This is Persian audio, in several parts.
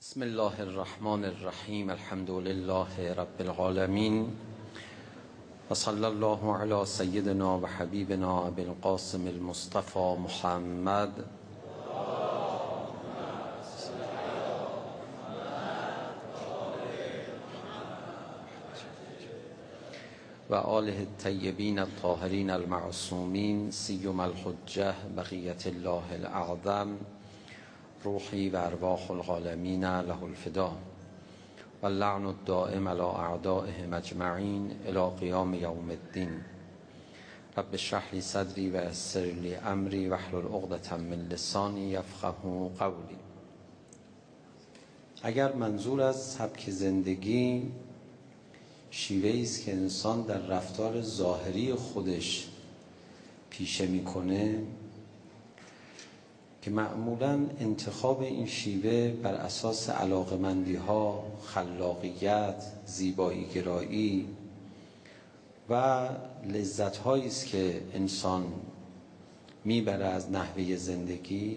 بسم الله الرحمن الرحیم. الحمد لله رب العالمین و صلی الله علی سیدنا و حبیبنا ابی القاسم المصطفى محمد و آله الطیبین الطاهرین المعصومین سیما الحجة بقیة الله الاعظم روحی و ارواح العالمین له الفدا و اللعن الدائم علی اعدائهم اجمعین الی قیام یوم الدین. رب اشرح لی صدری و یسر لی امری واحلل عقدة من لسانی یفقهوا قولی. اگر منظور از سبک زندگی شیوه‌ای است که انسان در رفتار ظاهری خودش پیشه میکنه که معمولاً انتخاب این شیوه بر اساس علاقمندی‌ها، خلاقیت، زیبایی گرایی و لذت‌هایی است که انسان میبره از نحوه زندگی.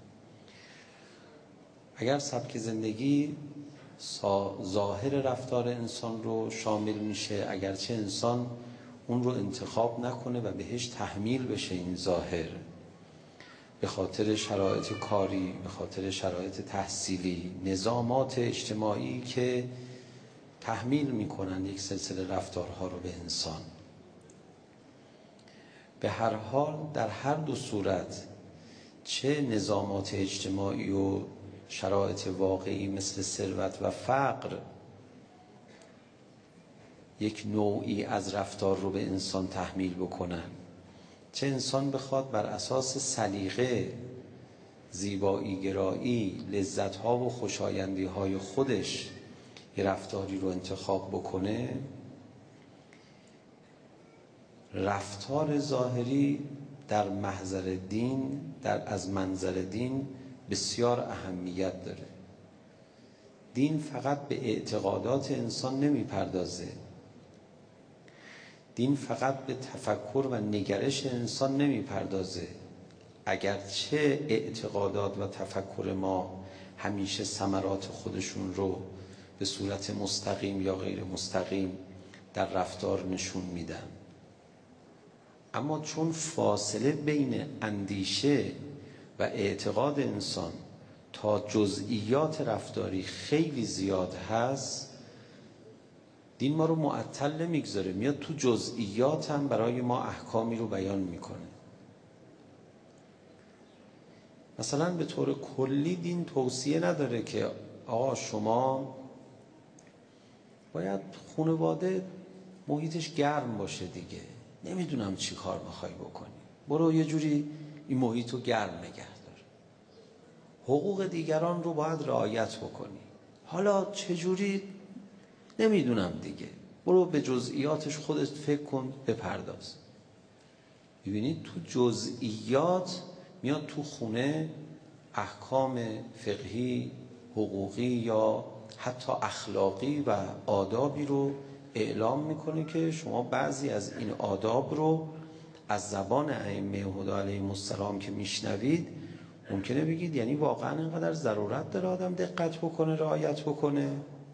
اگر سبک زندگی ظاهر رفتار انسان رو شامل میشه، اگرچه انسان اون رو انتخاب نکنه و بهش تحمیل بشه، این ظاهر به خاطر شرایط کاری، به خاطر شرایط تحصیلی، نظامات اجتماعی که تحمیل میکنن یک سلسله رفتارها رو به انسان، به هر حال در هر دو صورت، چه نظامات اجتماعی و شرایط واقعی مثل ثروت و فقر یک نوعی از رفتار رو به انسان تحمیل بکنن، چه انسان بخواد بر اساس سلیقه، زیبایی گرایی، لذت‌ها و خوشایندی‌های خودش یه رفتاری رو انتخاب بکنه، رفتار ظاهری در محضر دین، از منظر دین بسیار اهمیت داره. دین فقط به اعتقادات انسان نمیپردازه، دین فقط به تفکر و نگرش انسان نمیپردازه. اگرچه اعتقادات و تفکر ما همیشه ثمرات خودشون رو به صورت مستقیم یا غیر مستقیم در رفتار نشون میدن، اما چون فاصله بین اندیشه و اعتقاد انسان تا جزئیات رفتاری خیلی زیاد هست، دین ما رو معطل نمیگذاره، میاد تو جزئیات هم برای ما احکامی رو بیان میکنه. مثلا به طور کلی دین توصیه نداره که آقا شما باید خانواده محیطش گرم باشه دیگه، نمیدونم چی کار میخوای بکنی، برو یه جوری این محیط رو گرم نگه دار، حقوق دیگران رو باید رعایت بکنی، حالا چجوری نمیدونم دیگه، برو به جزئیاتش خودت فکر کن، بپرداز. ببینید تو جزئیات میاد تو خونه احکام فقهی، حقوقی یا حتی اخلاقی و آدابی رو اعلام میکنه که شما بعضی از این آداب رو از زبان ائمه هدی علیهم السلام که میشنوید ممکنه بگید یعنی واقعا اینقدر ضرورت داره آدم دقت بکنه، رعایت بکنه؟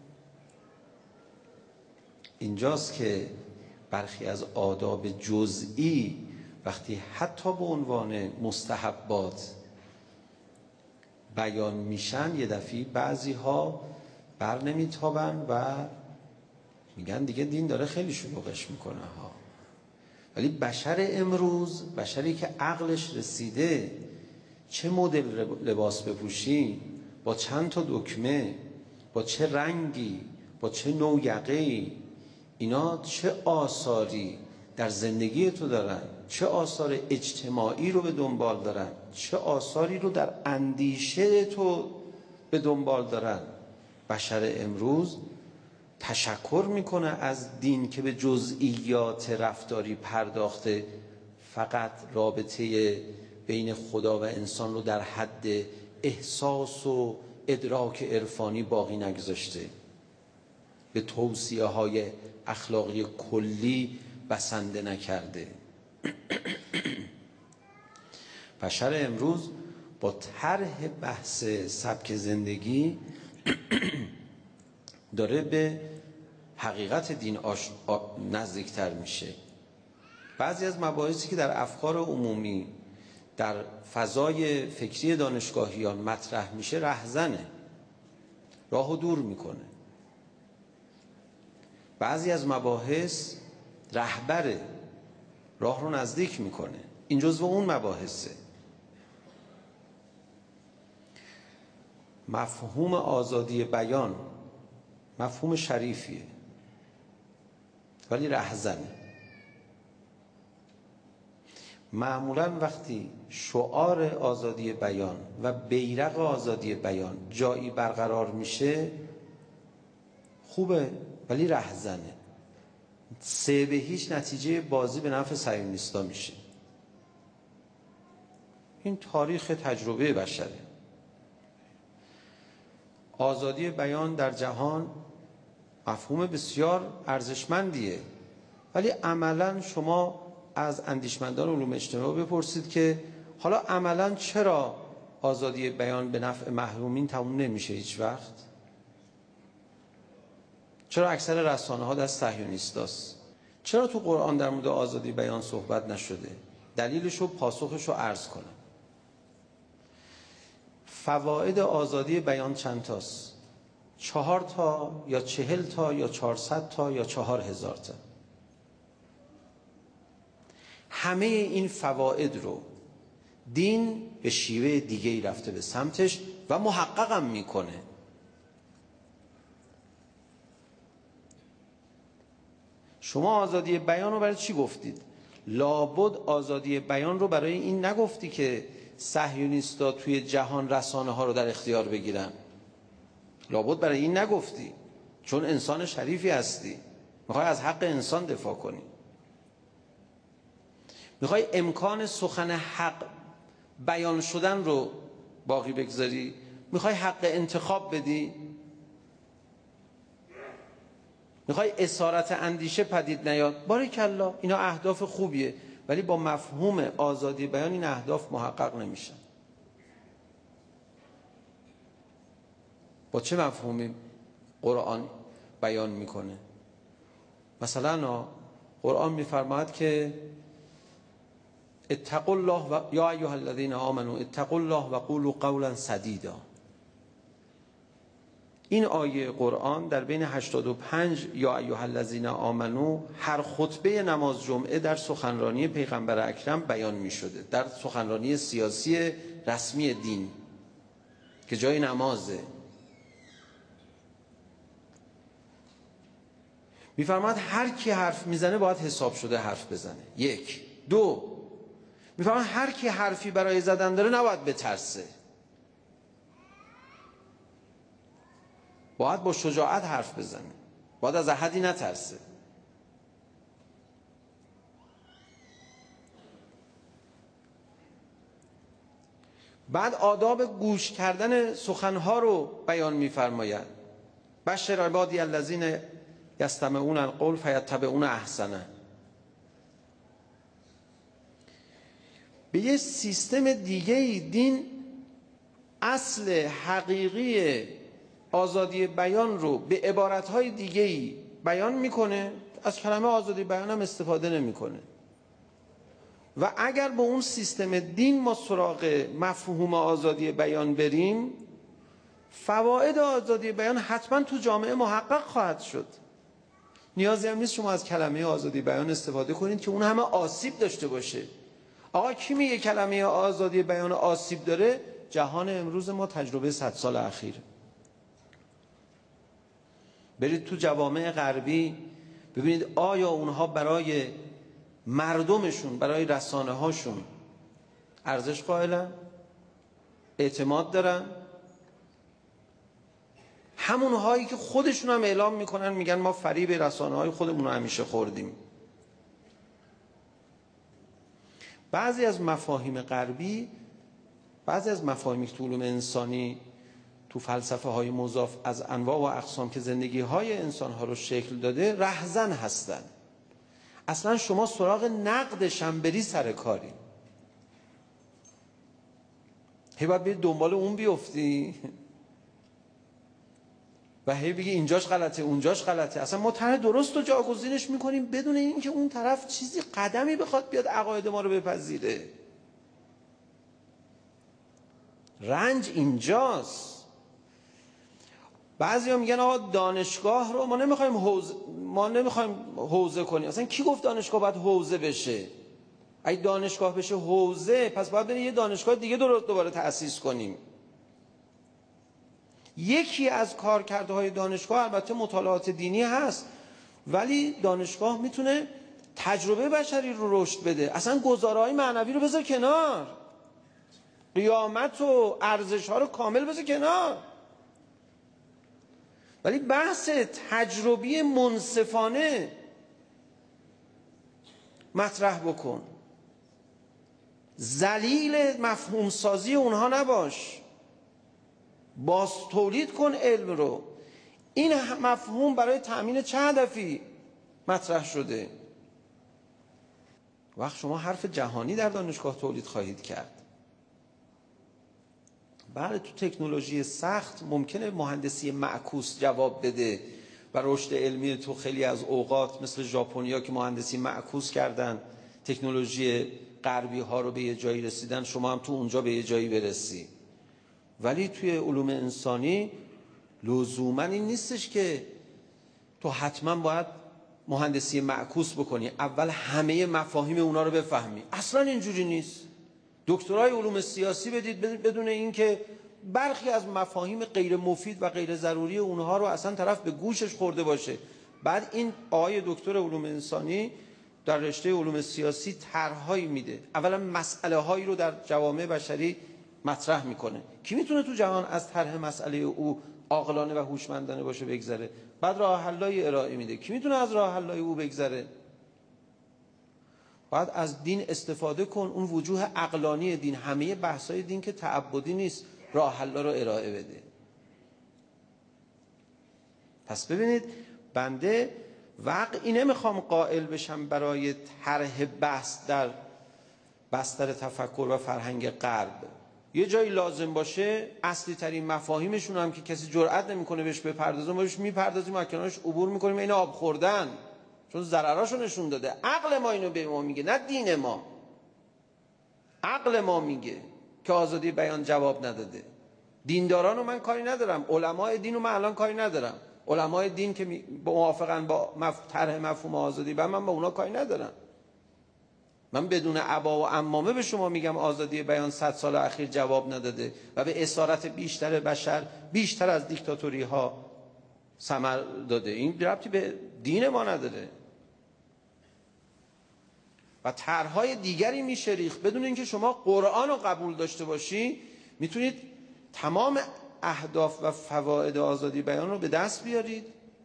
اینجاست که برخی از آداب جزئی وقتی حتی به عنوان مستحبات بیان میشن، یه دفعی بعضی ها بر نمیتابن و میگن دیگه دین داره خیلی شلوغش میکنه ها. ولی بشر امروز، بشری که عقلش رسیده، چه مدل لباس بپوشی، با چند تا دکمه، با چه رنگی، با چه نوع یقه‌ای، اینا چه آثاری در زندگی تو دارن، چه آثار اجتماعی رو به دنبال دارن، چه آثاری رو در اندیشه تو به دنبال دارن. بشر امروز تشکر میکنه از دین که به جزئیات رفتاری پرداخته، فقط رابطه بین خدا و انسان رو در حد احساس و ادراک عرفانی باقی نگذاشته، به توصیه های اخلاقی کلی بسنده نکرده. بشر امروز با طرح بحث سبک زندگی داره به حقیقت دین نزدیکتر میشه. بعضی از مباحثی که در افکار عمومی در فضای فکری دانشگاهیان مطرح میشه رهزنه، راهو دور میکنه. بعضی از مباحث رهبره، راه رو نزدیک میکنه. این جزو اون مباحثه. مفهوم آزادی بیان مفهوم شریفیه ولی رهزنه. معمولا وقتی شعار آزادی بیان و بیرق آزادی بیان جایی برقرار میشه خوبه ولی رهزنه. 3-0 نتیجه بازی به نفع صهیونیستا میشه. این تاریخ تجربه بشره. آزادی بیان در جهان مفهوم بسیار ارزشمندیه ولی عملا شما از اندیشمندان علوم اجتماع بپرسید که حالا عملا چرا آزادی بیان به نفع محرومین تموم نمیشه هیچ وقت؟ چرا اکثر رسانه ها دست صهیونیستاست؟ چرا تو قرآن در مورد آزادی بیان صحبت نشده؟ دلیلش و پاسخش رو عرض کنم. فواید آزادی بیان چند تاست؟ 4 تا یا 40 تا یا 400 تا یا 4000 تا. همه این فواید رو دین به شیوه دیگه‌ای رفته به سمتش و محققم میکنه. شما آزادی بیان رو برای چی گفتید؟ لابد آزادی بیان رو برای این نگفتی که صهیونیستا توی جهان رسانه ها رو در اختیار بگیرن. لابد برای این نگفتی، چون انسان شریفی هستی، میخوای از حق انسان دفاع کنی، میخوای امکان سخن حق بیان شدن رو باقی بگذاری، میخوای حق انتخاب بدی، میخوای اسارت اندیشه پدید نیاد. باریکالله، اینا اهداف خوبیه ولی با مفهوم آزادی بیان این اهداف محقق نمیشن. با چه مفهومی قرآن بیان میکنه؟ مثلا قرآن میفرماید که اتقوا الله یا ایها الذین آمنوا اتقوا الله و قولوا قولا سدیدا. این آیه قرآن در بین 85 یا ایها الذین آمنو هر خطبه نماز جمعه در سخنرانی پیغمبر اکرم بیان می شده، در سخنرانی سیاسی رسمی دین که جای نمازه. میفرماید هر کی حرف میزنه باید حساب شده حرف بزنه. 1. 2. میفرماید هر کی حرفی برای زدن داره نباید بترسه، باید با شجاعت حرف بزنه، باید از احدی نترسه. بعد آداب گوش کردن سخنها رو بیان می‌فرماید. بشر عبادی الذین یستمعون القول فیتبعون احسنه. به یه سیستم دیگه‌ای دین اصل حقیقی آزادی بیان رو به عبارتهای دیگه‌ای بیان میکنه، از کلمه آزادی بیان هم استفاده نمیکنه. و اگر با اون سیستم دین ما سراغ مفهوم آزادی بیان بریم، فواید آزادی بیان حتما تو جامعه محقق خواهد شد. نیازی هم نیست شما از کلمه آزادی بیان استفاده کنید که اون همه آسیب داشته باشه. آقا کی میگه کلمه آزادی بیان آسیب داره؟ جهان امروز ما، تجربه 100 سال اخیر. برید تو جوامع غربی ببینید آیا اونها برای مردمشون، برای رسانه هاشون ارزش قائلن؟ اعتماد دارن؟ همون هایی که خودشون هم اعلام میکنن میگن ما فریب رسانه های خودمون رو همیشه خوردیم. بعضی از مفاهیم غربی، بعضی از مفاهیمی که تو علوم انسانی، تو فلسفه های مضاف از انواع و اقسام که زندگی های انسان ها رو شکل داده، رهزن هستن. اصلا شما سراغ نقدش هم بری سر کاری، هی باید بری دنبال اون بیفتی. و هی بگی اینجاش غلطه اونجاش غلطه. اصلا ما طرح درست رو جاگزینش میکنیم بدون اینکه اون طرف چیزی قدمی بخواد بیاد عقاید ما رو بپذیره. رنج اینجاست. بعضیا میگن آقا دانشگاه رو ما نمیخوایم حوزه کنیم. اصلا کی گفت دانشگاه باید حوزه بشه؟ اگه دانشگاه بشه حوزه، پس باید بریم یه دانشگاه دیگه دوباره تأسیس کنیم. یکی از کارکردهای دانشگاه البته مطالعات دینی هست، ولی دانشگاه میتونه تجربه بشری رو رشد بده. اصلا گزارهای معنوی رو بذار کنار، قیامت و ارزش ها رو کامل بذار کنار، ولی بحث تجربی منصفانه مطرح بکن. ذلیل مفهوم سازی اونها نباش، باز تولید کن علم رو. این مفهوم برای تأمین چه هدفی مطرح شده؟ وقت شما حرف جهانی در دانشگاه تولید خواهید کرد. بله تو تکنولوژی سخت ممکنه مهندسی معکوس جواب بده و رشد علمی تو خیلی از اوقات مثل ژاپنیا که مهندسی معکوس کردن، تکنولوژی غربی ها رو به یه جایی رسیدن، شما هم تو اونجا به یه جایی برسی. ولی توی علوم انسانی لزوما این نیستش که تو حتما باید مهندسی معکوس بکنی، اول همه مفاهیم اونا رو بفهمی. اصلا اینجوری نیست. دکترای علوم سیاسی بدید بدون اینکه برخی از مفاهیم غیر مفید و غیر ضروری اونها رو اصلا طرف به گوشش خورده باشه. بعد این آقای دکتر علوم انسانی در رشته علوم سیاسی طرحهایی میده، اولا مسئله هایی رو در جوامع بشری مطرح میکنه. کی میتونه تو جهان از طرح مسئله او عاقلانه و هوشمندانه باشه بگذره؟ بعد راه حلای ارائه میده. کی میتونه از راه حلای او بگذره؟ باید از دین استفاده کن، اون وجوه عقلانی دین، همه بحثای دین که تعبدی نیست، راه حلا رو ارائه بده. پس ببینید بنده وقعی نمیخوام قائل بشم برای طرح بحث در بستر تفکر و فرهنگ غرب. یه جایی لازم باشه اصلی ترین مفاهیمشون هم که کسی جرئت نمیکنه بهش بپردازه، ما بهش میپردازیم و کنارش عبور میکنیم، این آب خوردن، چون ضرراشو نشون داده. عقل ما اینو به ما میگه، نه دین ما. عقل ما میگه که آزادی بیان جواب نداده. دیندارانو من کاری ندارم، علمای دینو من الان کاری ندارم. علمای دین که موافقن با طرح مفهوم آزادی بیان، من با اونا کاری ندارم. من بدون عبا و عمامه به شما میگم آزادی بیان 100 سال اخیر جواب نداده و به اسارت بیشتر بشر بیشتر از دیکتاتوری ها ثمر داده. این ربطی به دین ما نداره. و طرحهای دیگری میشه ریخت بدون اینکه شما قرآن رو قبول داشته باشی. میتونید تمام اهداف و فواید آزادی بیان رو به دست بیارید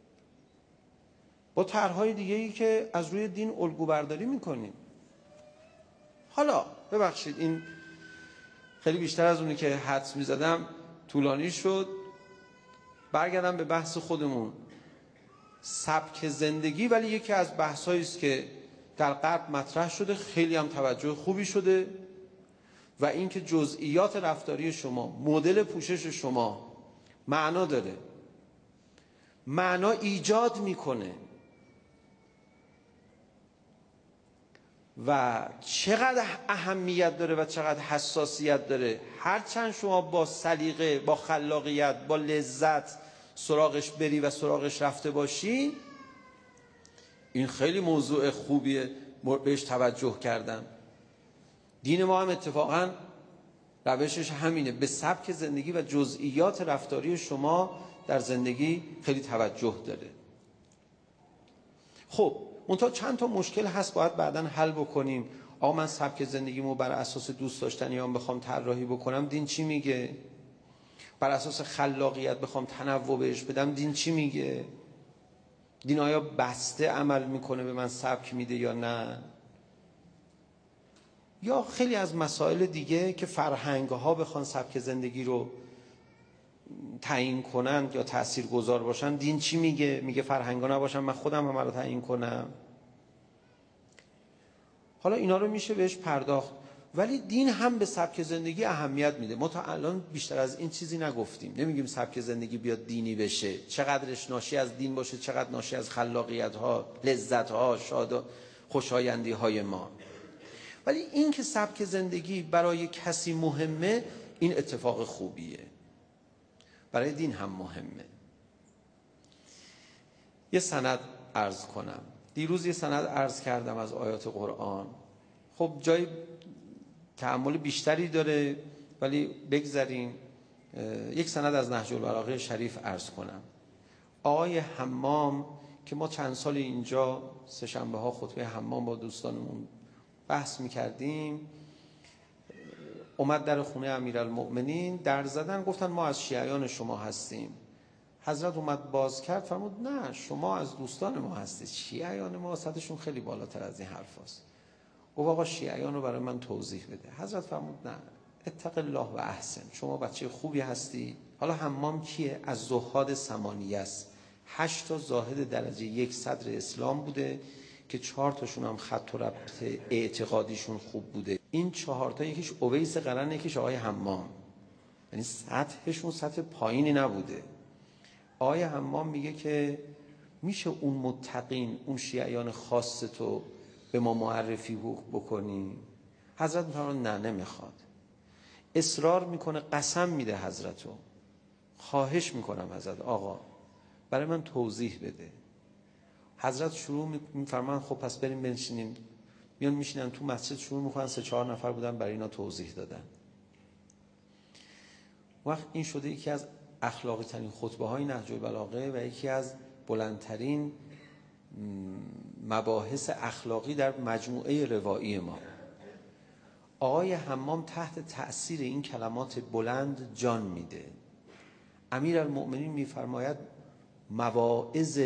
با طرحهای دیگه‌ای که از روی دین الگو برداری میکنیم. حالا ببخشید این خیلی بیشتر از اونی که حدس میزدم طولانی شد. برگردم به بحث خودمون. سبک زندگی ولی یکی از بحثایی است که در غرب مطرح شده، خیلی هم توجه خوبی شده، و اینکه جزئیات رفتاری شما، مدل پوشش شما معنا داره، معنا ایجاد میکنه و چقدر اهمیت داره و چقدر حساسیت داره. هرچند شما با سلیقه، با خلاقیت، با لذت سراغش بری و سراغش رفته باشی، این خیلی موضوع خوبیه بهش توجه کردن. دین ما هم اتفاقا روشش همینه، به سبک زندگی و جزئیات رفتاری شما در زندگی خیلی توجه داره. خب منتها چند تا مشکل هست باید بعداً حل بکنیم. آقا من سبک زندگیمو بر اساس دوست داشتنیام بخوام طراحی بکنم، دین چی میگه؟ بر اساس خلاقیت بخوام تنوع بهش بدم، دین چی میگه؟ دین آیا بسته عمل میکنه، به من سبک میده یا نه؟ یا خیلی از مسائل دیگه که فرهنگ‌ها بخوان سبک زندگی رو تعیین کنن یا تاثیرگذار باشن، دین چی میگه؟ میگه فرهنگ‌ها نباشن، من خودم همه رو تعیین کنم. حالا اینا رو میشه بهش پرداخت. ولی دین هم به سبک زندگی اهمیت میده. ما تا الان بیشتر از این چیزی نگفتیم. نمیگیم سبک زندگی بیاد دینی بشه، چقدرش ناشی از دین باشه، چقدر ناشی از خلاقیت ها، لذت ها، شاد خوشایندی های ما. ولی این که سبک زندگی برای کسی مهمه، این اتفاق خوبیه. برای دین هم مهمه. یه سند عرض کنم. دیروز یه سند عرض کردم از آیات قرآن. خب جای تأمل بیشتری داره، ولی بگذاریم یک سند از نهج البلاغه شریف عرض کنم. آقای حمام که ما چند سال اینجا سه شنبه ها خطبه حمام با دوستانمون بحث میکردیم، اومد در خونه امیرالمؤمنین، در زدن، گفتن ما از شیعیان شما هستیم. حضرت اومد باز کرد، فرمود نه شما از دوستان ما هستید، شیعیان ما سطحشون خیلی بالاتر از این حرف هست. گفت آقا شیعیان رو برای من توضیح بده. حضرت فرمود نه، اتق الله و احسن، شما بچه خوبی هستی. حالا حمام کیه؟ از زهاد ثمانیه است. 8 تا زاهد درجه 1 صدر اسلام بوده که 4 تاشون هم خط و ربط اعتقادیشون خوب بوده. این 4 تا یکیش اویس قرن، یکیش آقای حمام. یعنی سطحشون سطح پایینی نبوده. آقای حمام میگه که میشه اون متقین، اون شیعیان خاص تو به ما معرفی بکنی؟ حضرت میفرماید نه نمیخواد. اصرار میکنه، قسم میده حضرتو، خواهش میکنم حضرت آقا برای من توضیح بده. حضرت شروع میفرمان خب پس بریم بنشینیم. میان میشینن تو مسجد، شروع میکنن 3-4 نفر بودن برای اینا توضیح دادن. وقت این شده یکی از اخلاقی ترین خطبه های نهج البلاغه و یکی از بلندترین مباحث اخلاقی در مجموعه روایی ما. آقای حمام تحت تأثیر این کلمات بلند جان میده. امیرالمؤمنین میفرماید مواعظ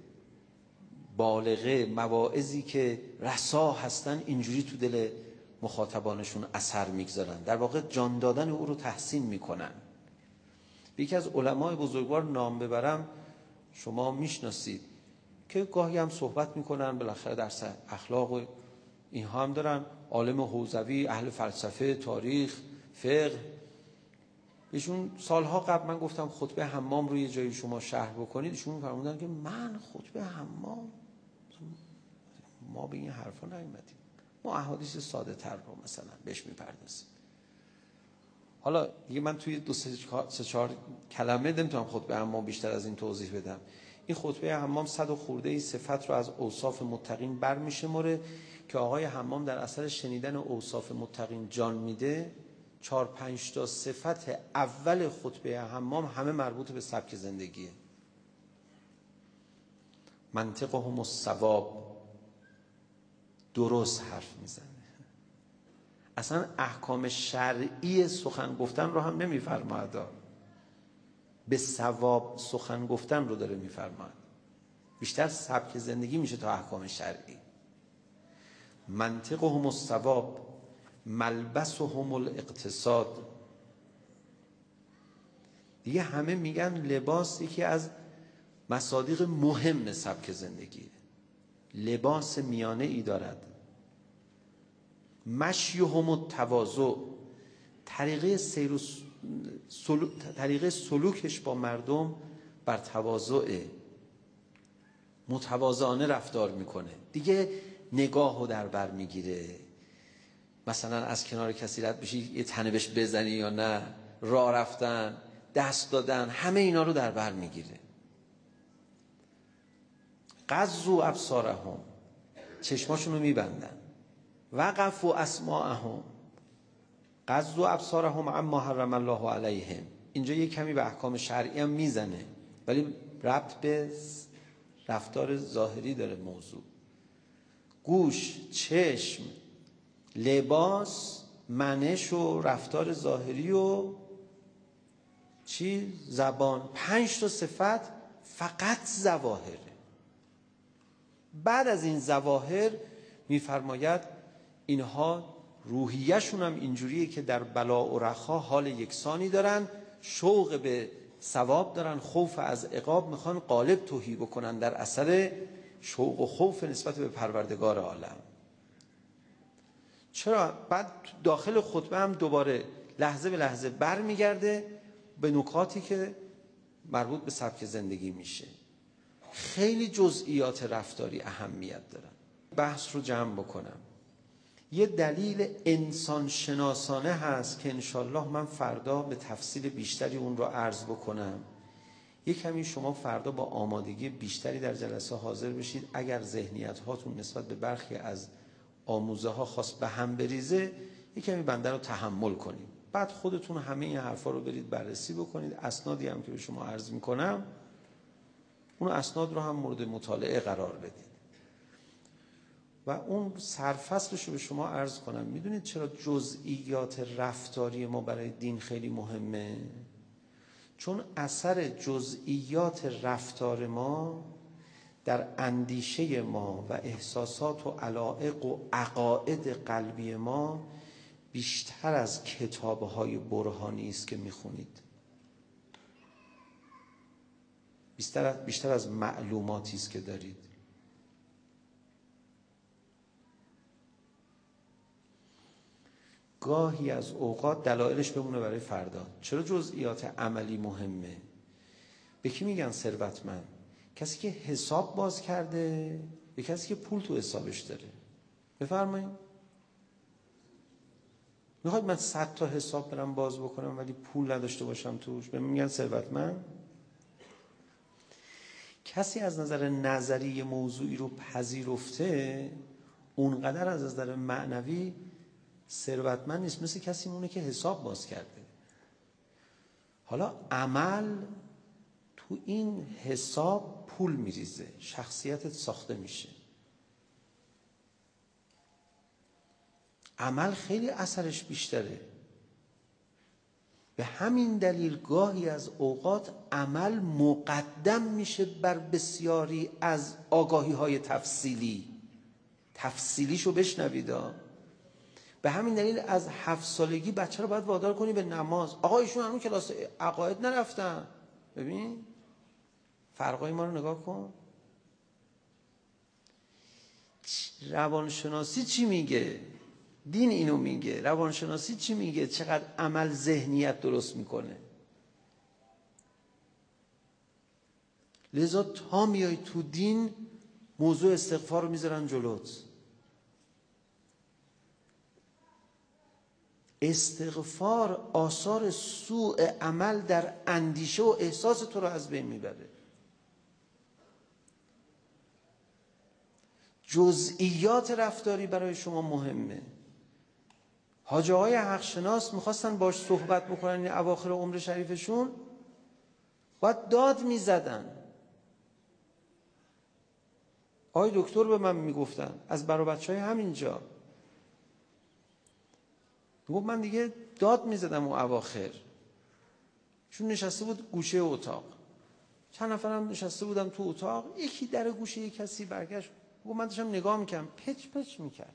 بالغه، مواعظی که رسا هستن، اینجوری تو دل مخاطبانشون اثر میگذارن، در واقع جان دادن او رو تحسین میکنن. یکی از علمای بزرگوار نام ببرم، شما میشناسید که گاهی هم صحبت میکنن، بالاخره درس اخلاق و اینها هم دارن، عالم حوزوی، اهل فلسفه، تاریخ، فقه. ایشون سالها قبل من گفتم خطبه حمام رو یه جایی شما شرح بکنید، ایشون فرمودن که من خطبه حمام، ما به این حرفا نیومدیم، ما احادیث ساده تر رو مثلا بهش میپردازیم. حالا دیگه من توی 2-3-4 کلمه نمیتونم خطبه حمام بیشتر از این توضیح بدم. این خطبه حمام 100 و خورده صفت رو از اوصاف متقین برمیشمره که آقای حمام در اثر شنیدن اوصاف متقین جان میده. 4-5 تا صفت اول خطبه حمام همه مربوط به سبک زندگیه. منطقهم الصواب، درست حرف میزنه. اصلا احکام شرعی سخن گفتن رو هم نمیفرماید، به صواب سخن گفتن رو داره میفرماید. بیشتر سبک زندگی میشه تا احکام شرعی. منطقهم الصواب، ملبسهم الاقتصاد. دیگه همه میگن لباس یکی از مصادیق مهم سبک زندگیه. لباس میانه ای دارد. مشیهم التواضع، طریقه سلوکش با مردم بر تواضع، متواضعانه رفتار میکنه. دیگه نگاهو در بر میگیره، مثلا از کنار کسی رد بشی یه تنه بهش بزنی یا نه، راه رفتن، دست دادن، همه اینا رو در بر میگیره. غضوا ابصارهم، چشماشون رو میبندن. وقفوا اسماعهم، غضوا ابصارهم عما حرم الله علیهم. اینجا یه کمی به احکام شرعی هم میزنه ولی ربط به رفتار ظاهری داره موضوع. گوش، چشم، لباس، منش و رفتار ظاهری و زبان. 5 تا صفت فقط ظواهره. بعد از این ظواهر میفرماید اینها روحیه‌شون هم اینجوریه که در بلا و رخا حال یکسانی دارن، شوق به ثواب دارن، خوف از عقاب میخوان غالب تهی بکنن در اثر شوق و خوف نسبت به پروردگار عالم. چرا؟ بعد داخل خطبه هم دوباره لحظه به لحظه برمیگرده به نکاتی که مربوط به سبک زندگی میشه. خیلی جزئیات رفتاری اهمیت دارن. بحث رو جمع بکنم. یه دلیل انسان شناسانه هست که انشالله من فردا به تفصیل بیشتری اون رو عرض بکنم. یه کمی شما فردا با آمادگی بیشتری در جلسه حاضر بشید. اگر ذهنیت هاتون نسبت به برخی از آموزه ها خواست به هم بریزه، یه کمی بنده رو تحمل کنید. بعد خودتون همه این حرفا رو برید بررسی بکنید. اسنادی هم که به شما عرض میکنم، اون اسناد رو هم مورد مطالعه قرار بدید. و اون سرفصلش رو به شما عرض کنم. میدونید چرا جزئیات رفتاری ما برای دین خیلی مهمه؟ چون اثر جزئیات رفتار ما در اندیشه ما و احساسات و علایق و عقاید قلبی ما بیشتر از کتاب‌های برهانی است که میخونید. بیشتر از معلوماتی است که دارید. گاهی از اوقات دلایلش بمونه برای فردا. چرا جزئیات عملی مهمه؟ به کی میگن ثروتمند؟ کسی که حساب باز کرده یا کسی که پول تو حسابش داره؟ بفرمایید. میخواید من 100 تا حساب برم باز بکنم ولی پول نداشته باشم توش؟ به من میگن ثروتمند؟ کسی از نظر نظری موضوعی رو پذیرفته اونقدر از نظر معنوی ثروتمند نیست، مثل کسی مونه که حساب باز کرده. حالا عمل تو این حساب پول میریزه، شخصیتت ساخته میشه. عمل خیلی اثرش بیشتره. به همین دلیل گاهی از اوقات عمل مقدم میشه بر بسیاری از آگاهی های تفصیلیشو بشنوید. به همین دلیل از 7 سالگی بچه رو باید وادار کنی به نماز. آقا ایشون همون کلاس عقاید نرفتن. ببین فرقای ما رو نگاه کن. روانشناسی چی میگه؟ دین اینو میگه. روانشناسی چی میگه؟ چقدر عمل ذهنیت درست میکنه. لذا تا میای تو دین موضوع استغفار رو میذارن جلوت. استغفار آثار سوء عمل در اندیشه و احساس تو رو از بین میبره. جزئیات رفتاری برای شما مهمه. حاجی آقای حقشناس میخواستن باش صحبت بکنن این اواخر عمر شریفشون، باید داد میزدن. آقای دکتر به من میگفتن از برا بچهای همینجا، میگفت من دیگه داد میزدم اون اواخر. چون نشسته بود گوشه اتاق، چند نفرم نشسته بودم تو اتاق، یکی در گوشه یک کسی برگشت گفت من داشتم نگاه میکردم، پچ پچ میکرد،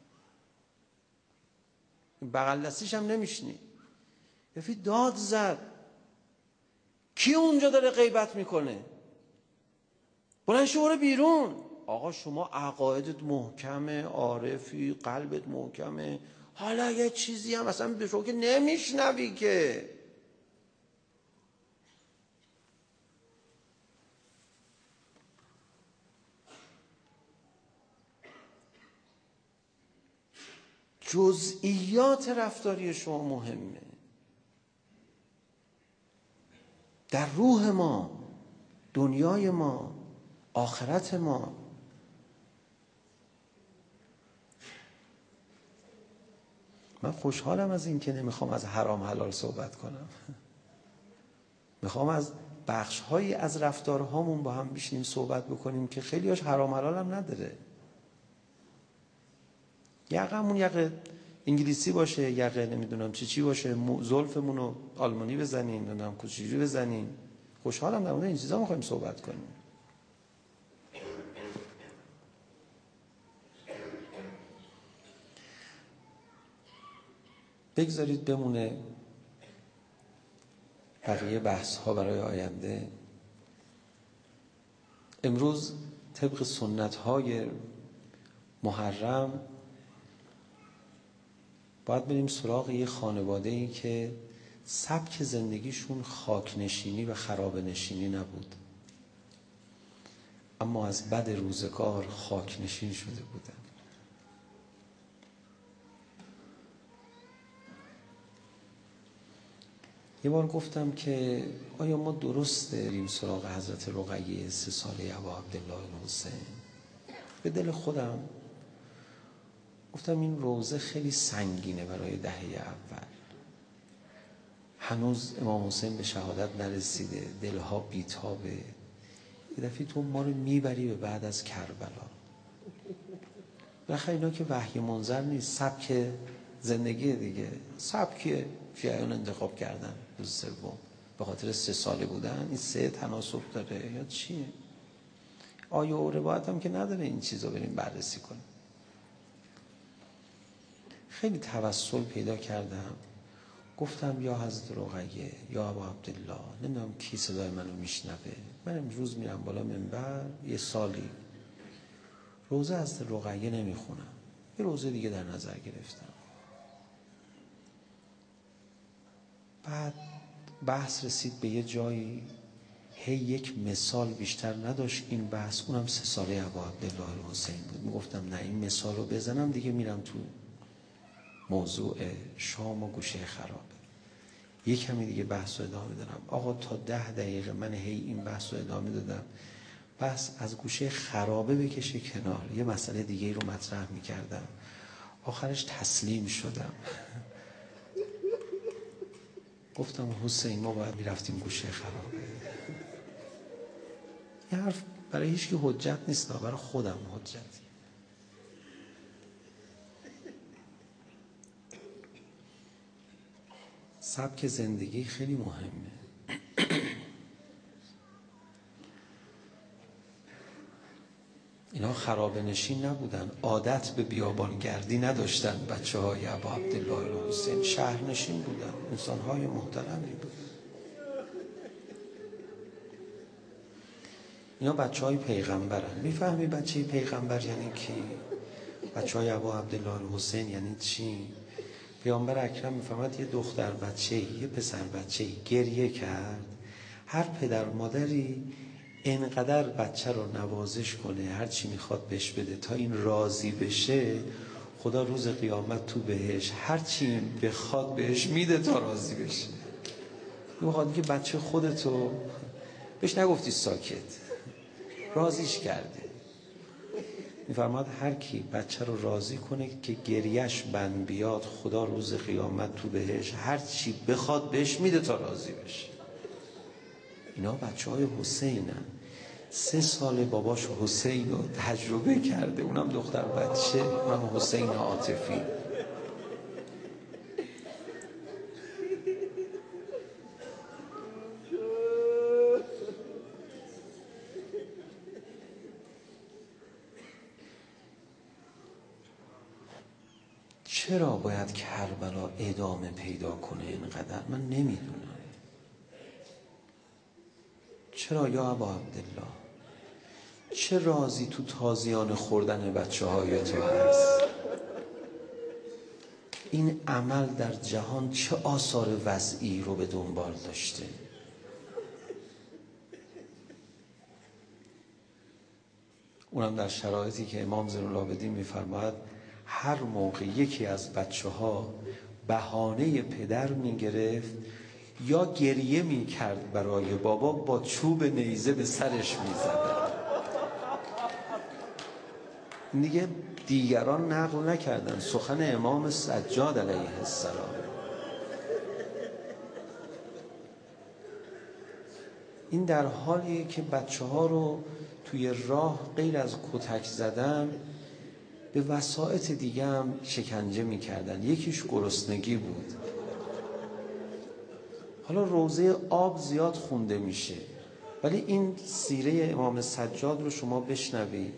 بغل دستیش هم نمیشنی. یفی داد زد کی اونجا داره غیبت میکنه؟ بلند شو برو بیرون. آقا شما عقایدت محکمه، عارفی، قلبت محکمه، حالا یه چیزی هم اصلا به شما که نمیشنوی که. جزئیات رفتاری شما مهمه. در روح ما، دنیای ما، آخرت ما. من خوشحالم از این که نمیخوام از حرام حلال صحبت کنم. میخوام از بخش‌هایی از رفتارهامون با هم بشینیم صحبت بکنیم که خیلی‌هاش حرام حلال هم نداره. یقمون یقه انگلیسی باشه، یقه نمیدونم چی باشه، زلفمون رو آلمانی بزنیم، نمیدونم کوچیجو بزنیم. خوشحالم در مورد این چیزا میخوایم صحبت کنیم. بگذارید بمونه بقیه بحث ها برای آینده. امروز طبق سنت های محرم باید بریم سراغ یه خانواده‌ای که سبک زندگیشون خاک نشینی و خرابه نشینی نبود، اما از بد روزگار خاک نشین شده بودن. یه بار گفتم که آیا ما درست بریم سراغ حضرت رقیه 3 ساله ابا عبدالله الحسین؟ به دل خودم گفتم این روزه خیلی سنگینه برای دهه اول، هنوز امام حسین به شهادت نرسیده، دلها بیتابه. یه دفعه تو ما رو میبری به بعد از کربلا. بخیر اینا که وحی منظر نیست، سبک زندگی دیگه، سبک شیعیان انتخاب کردن روز سوم به خاطر 3 ساله بودن. این 3 تناسب داره یا چیه؟ آیه و روایت هم که نداره این چیزا بریم بررسی کنیم. خیلی توسل پیدا کردم، گفتم یا حضرت رقیه یا ابا عبدالله، نمیدونم کی صدای منو میشنوه، من امروز میرم بالا منبر، یه سالی روزه حضرت رقیه نمیخونم، یه روزه دیگه در نظر گرفتم. بعد بحث رسید به یه جایی، هی یک مثال بیشتر نداشت این بحث، اونم 3 ساله ابا عبدالله الحسین بود. میگفتم نه این مثال رو بزنم دیگه میرم تو موضوع شام و گوشه خرابه. یه کمی دیگه بحث رو ادامه دادم. آقا تا 10 دقیقه من هی این بحث رو ادامه دادم. بس از گوشه خرابه بکشه کنار، یه مسئله دیگه رو مطرح میکردم. آخرش تسلیم شدم. گفتم حسین ما باید میرفتیم گوشه خرابه. این حرف برای هیچ کی حجت نیست، برای خودم حجتی. سبک زندگی خیلی مهمه. اینا خرابه نشین نبودن، عادت به بیابانگردی نداشتن. بچه های ابا عبدالله الحسین شهرنشین بودن، انسان های محترمی بودن. اینا بچه های پیغمبرن. میفهمی بچه پیغمبر یعنی کی؟ بچه های ابا عبدالله الحسین یعنی چی؟ پیامبر اکرم میفهمد یه دختر بچه‌ای، یه پسر بچه‌ای گریه کرد، هر پدر مادری اینقدر بچه رو نوازش کنه، هر چی میخواد بهش بده تا این راضی بشه، خدا روز قیامت تو بهش هر چی بخواد بهش میده تا راضی بشه. میخواد که بچه خودتو بهش نگفتی ساکت، راضیش کرده. میفرماد هر کی بچه رو راضی کنه که گریهش بند بیاد، خدا روز قیامت تو بهش هر چی بخواد بهش میده تا راضی بشه. اینا بچه های حسینن. 3 سال باباش حسین رو تجربه کرده، اونم دختر بچه، اونم حسین عاطفی. چرا باید کربلا ادامه پیدا کنه اینقدر؟ من نمیدونم. چرا یا ابا عبدالله؟ چه رازی تو تازیانه خوردن بچه های تو هست؟ این عمل در جهان چه آثار وضعی رو به دنبال داشته؟ اونم در شرایطی که امام زین العابدین میفرماید هر موقع یکی از بچه ها بهانه پدر میگرفت یا گریه میکرد برای بابا، با چوب نیزه به سرش میزد. دیگه دیگران نقل نکردن، سخن امام سجاد علیه السلام. این در حالیه که بچه ها رو توی راه غیر از کتک زدن به وسائط دیگه هم شکنجه میکردن. یکیش گرسنگی بود. حالا روزه آب زیاد خونده میشه، ولی این سیره امام سجاد رو شما بشنوید.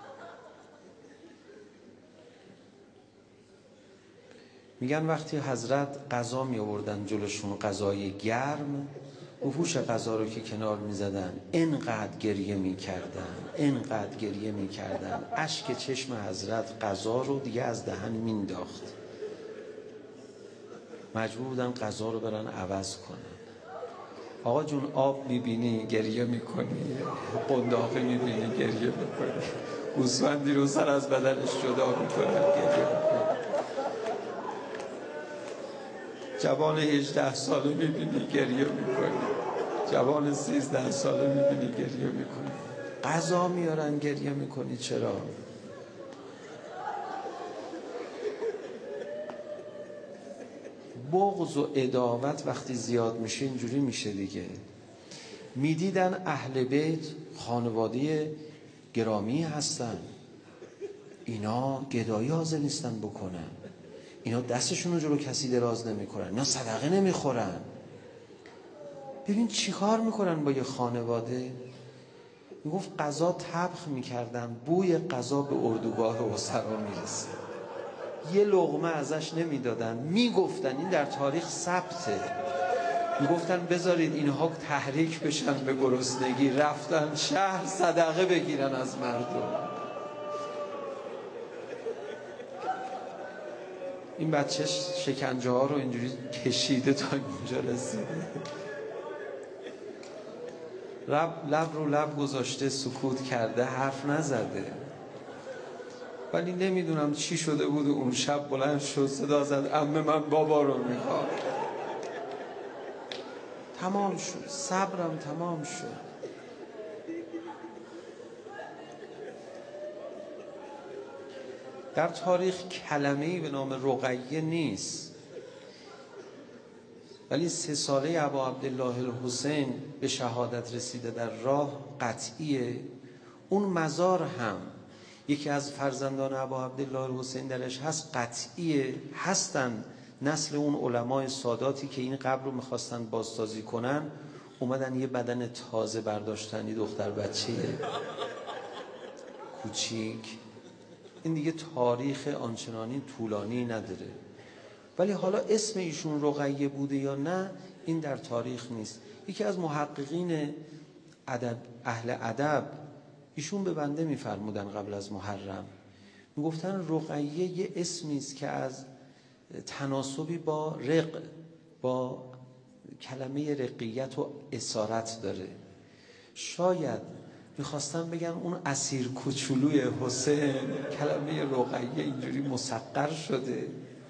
میگن وقتی حضرت غذا می آوردن جلوشون، غذای گرم، وحوش غذا رو که کنار می زدن، اینقدر گریه می کردن، اشک چشم حضرت غذا رو دیگه از دهن می انداخت. مجبور بودن غذا رو برن عوض کنن. آقا جون آب میبینی گریه میکنی، قنداقی میبینی گریه میکنی، گوسفندی رو سر از بدنش جدا میکنن گریه میکنی، جوان 18 ساله میبینی گریه میکنی، جوان 13 ساله میبینی گریه میکنی. غذا میارن گریه میکنی. چرا؟ بغض و عداوت وقتی زیاد میشه اینجوری میشه دیگه. میدیدن اهل بیت خانواده گرامی هستن، اینا گدایی حاضر نیستن بکنن، اینا دستشون رو جلو کسی دراز نمیکنن، اینا صدقه نمیخورن. ببین چی کار میکنن با یه خانواده. میگفت غذا طبخ میکردن، بوی غذا به اردوگاه اسرا میرسه، یه لقمه ازش نمیدادن. میگفتن این در تاریخ ثبته، میگفتن بذارید اینها تحریک بشن به گرسنگی، رفتن شهر صدقه بگیرن از مردم. این بچه شکنجه ها رو اینجوری کشیده تا اینجا رسیده، لب رو لب گذاشته، سکوت کرده، حرف نزده. ولی نمیدونم چی شده بود اون شب بلند شد صدا زد عمه من بابا رو میخوام. تمام شد، صبرم تمام شد. در تاریخ کلمه‌ای به نام رقیه نیست، ولی 3 ساله ابا عبدالله الحسین به شهادت رسیده در راه قطعیه. اون مزار هم یکی از فرزندان ابا عبدالله الحسین درش هست، قطعیه. هستن نسل اون علمای ساداتی که این قبر رو میخواستن بازسازی کنن، اومدن یه بدن تازه برداشتن، یه دختر بچه کوچیک. این دیگه تاریخ آنچنانی طولانی نداره. ولی حالا اسم ایشون رقیه بوده یا نه این در تاریخ نیست. یکی از محققین ادب، اهل ادب، ایشون به بنده میفرمودن قبل از محرم، میگفتن رقیه یه اسمی است که از تناسبی با رق، با کلمه رقیت و اسارت داره. شاید میخواستن بگن اون اسیر کوچولوی حسین، کلمه رقیه اینجوری مسقر شده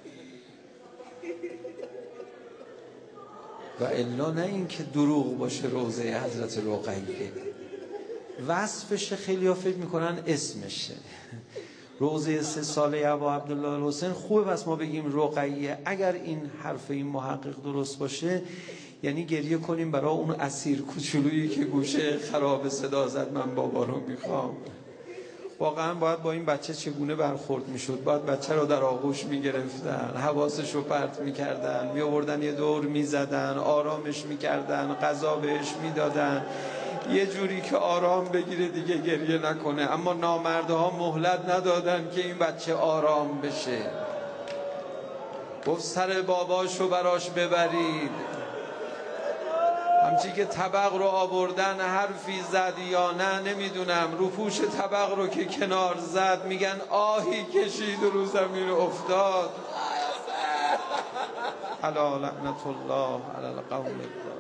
و الا نه این که دروغ باشه روضه حضرت رقیه. وصفش خیلی ها فکر میکنن اسمشه روضه 3 ساله ابا عبدالله الحسین. خوبه بس ما بگیم رقیه. اگر این حرف این محقق درست باشه یعنی گریه کنیم برای اون اسیر کوچولویی که گوشه خراب صدا زد من بابا رو میخوام. واقعا باید با این بچه چگونه برخورد میشد؟ باید بچه رو در آغوش میگرفتن، حواسش رو پرت میکردن، میآوردن یه دور میزدن، آرامش میکردن، غذا بهش میدادن یه جوری که آرام بگیره دیگه گریه نکنه. اما نامردها مهلت ندادن که این بچه آرام بشه. گفت سر باباشو براش ببرید. همچی که طبق رو آوردن حرفی زد یا نه نمیدونم، رو پوش طبق رو که کنار زد میگن آهی کشید و رو زمین افتاد. الا لعنت الله علی القوم الظالمین.